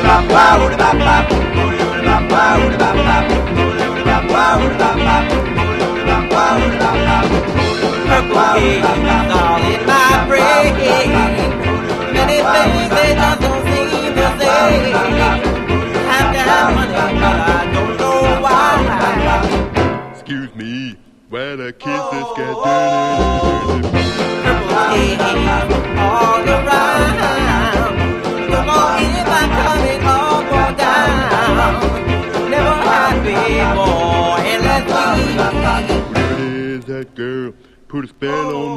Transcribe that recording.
Purple haze all in my brain. Many things they just don't seem to say. Have to have money, but I don't know why. Excuse me, why the kisses get dirty? Purple haze all around. Come on, if I'm coming up or down. Never happy, boy, and let's see. Where is that girl? Put a spell on